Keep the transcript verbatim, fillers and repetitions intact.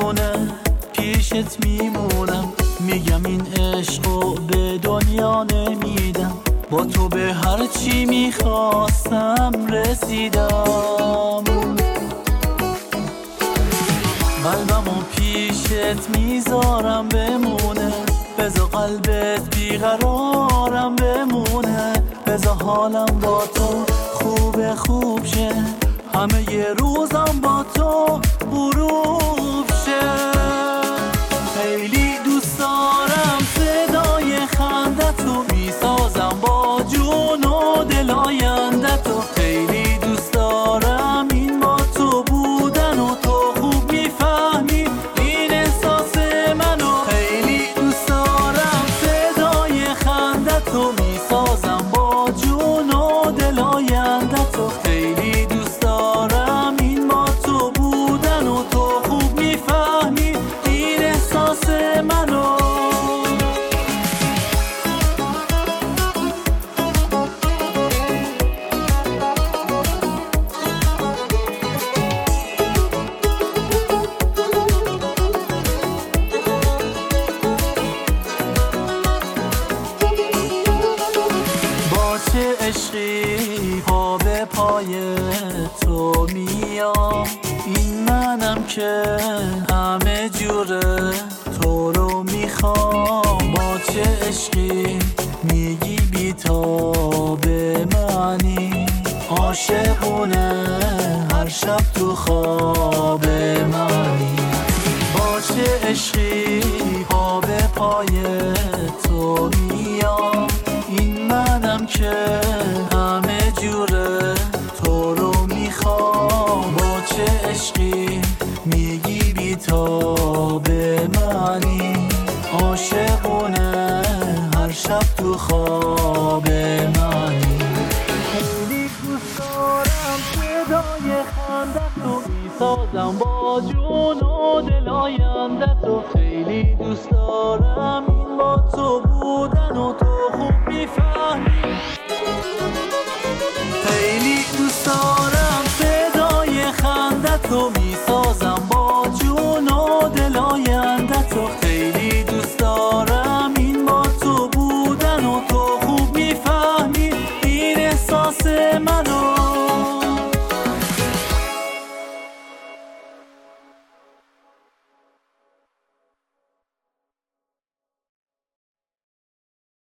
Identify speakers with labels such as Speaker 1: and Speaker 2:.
Speaker 1: دیوونه پیشت میمونم، میگم این عشقو به دنیا نمیدم، با تو به هر چی میخواستم رسیدم. قلبمو پیشت میذارم بمونه، بذار قلبت بیقرارم بمونه، بذار حالم با تو خوب خوب شه، همه یه روزم با تو غروب شه. خیلی دوست دارم صدای خندتو، میسازم با جون و دل آیندتو. خیلی دوست دارم این با تو بودن و تو خوب میفهمی این احساس منو. خیلی دوست دارم صدای خندتو، میسازم با جون و دل آیندتو. خیلی دوست دارم این با تو بودن و تو خوب میفهمی این احساس منو. با چه عشقی پا به پای تو میام، این منم که همه جوره تو رو میخوام. با چه عشقی میگی بی تا به منی، عاشقونه هر شب تو خواب منی. با چه عشقی پا به پای تو میام، این منم که همه جوره تو رو میخوام. با چه عشقی میگی بی تا به منی، عاشقونه هر شب تو خواب منی. خیلی دوست دارم صدای خندتو، میسازم با جون و دل آیندتو. خیلی دوست دارم